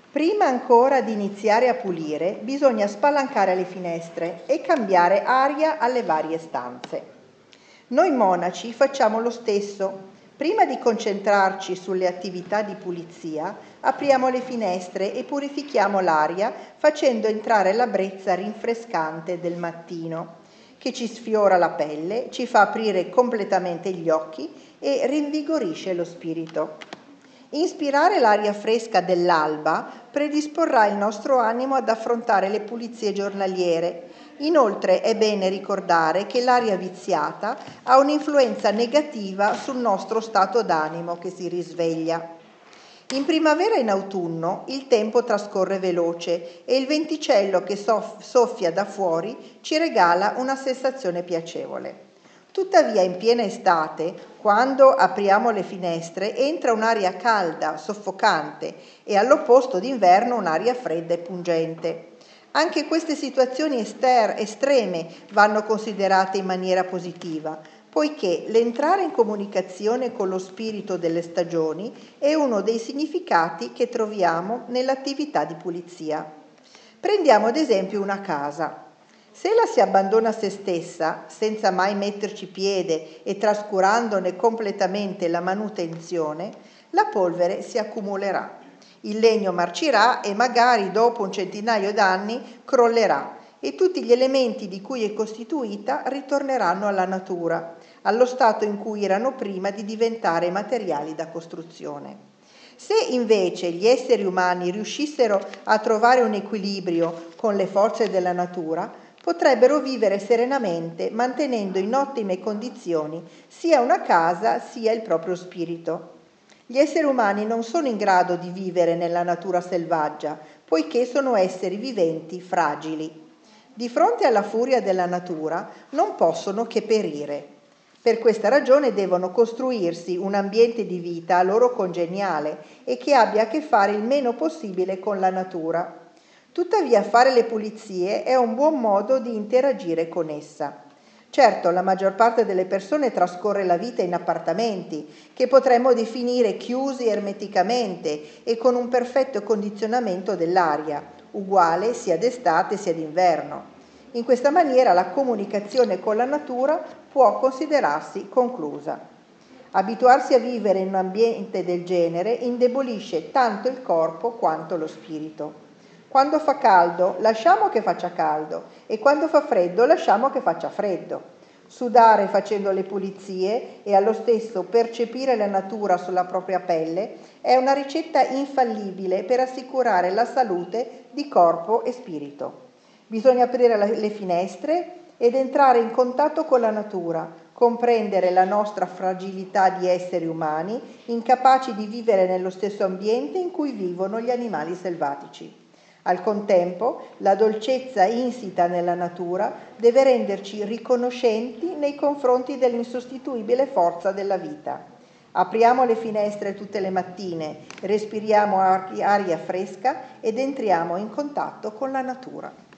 Prima ancora di iniziare a pulire, bisogna spalancare le finestre e cambiare aria alle varie stanze. Noi monaci facciamo lo stesso. Prima di concentrarci sulle attività di pulizia, apriamo le finestre e purifichiamo l'aria facendo entrare la brezza rinfrescante del mattino, che ci sfiora la pelle, ci fa aprire completamente gli occhi e rinvigorisce lo spirito. Inspirare l'aria fresca dell'alba predisporrà il nostro animo ad affrontare le pulizie giornaliere. Inoltre è bene ricordare che l'aria viziata ha un'influenza negativa sul nostro stato d'animo che si risveglia. In primavera e in autunno il tempo trascorre veloce e il venticello che soffia da fuori ci regala una sensazione piacevole. Tuttavia in piena estate, quando apriamo le finestre, entra un'aria calda, soffocante e all'opposto d'inverno un'aria fredda e pungente. Anche queste situazioni estreme vanno considerate in maniera positiva, poiché l'entrare in comunicazione con lo spirito delle stagioni è uno dei significati che troviamo nell'attività di pulizia. Prendiamo ad esempio una casa. Se la si abbandona a se stessa, senza mai metterci piede e trascurandone completamente la manutenzione, la polvere si accumulerà. Il legno marcirà e magari dopo un centinaio d'anni crollerà e tutti gli elementi di cui è costituita ritorneranno alla natura, allo stato in cui erano prima di diventare materiali da costruzione. Se invece gli esseri umani riuscissero a trovare un equilibrio con le forze della natura, potrebbero vivere serenamente mantenendo in ottime condizioni sia una casa sia il proprio spirito. Gli esseri umani non sono in grado di vivere nella natura selvaggia, poiché sono esseri viventi fragili. Di fronte alla furia della natura non possono che perire. Per questa ragione devono costruirsi un ambiente di vita a loro congeniale e che abbia a che fare il meno possibile con la natura. Tuttavia fare le pulizie è un buon modo di interagire con essa. Certo, la maggior parte delle persone trascorre la vita in appartamenti, che potremmo definire chiusi ermeticamente e con un perfetto condizionamento dell'aria, uguale sia d'estate sia d'inverno. In questa maniera la comunicazione con la natura può considerarsi conclusa. Abituarsi a vivere in un ambiente del genere indebolisce tanto il corpo quanto lo spirito. Quando fa caldo, lasciamo che faccia caldo e quando fa freddo, lasciamo che faccia freddo. Sudare facendo le pulizie e allo stesso percepire la natura sulla propria pelle è una ricetta infallibile per assicurare la salute di corpo e spirito. Bisogna aprire le finestre ed entrare in contatto con la natura, comprendere la nostra fragilità di esseri umani, incapaci di vivere nello stesso ambiente in cui vivono gli animali selvatici. Al contempo, la dolcezza insita nella natura deve renderci riconoscenti nei confronti dell'insostituibile forza della vita. Apriamo le finestre tutte le mattine, respiriamo aria fresca ed entriamo in contatto con la natura.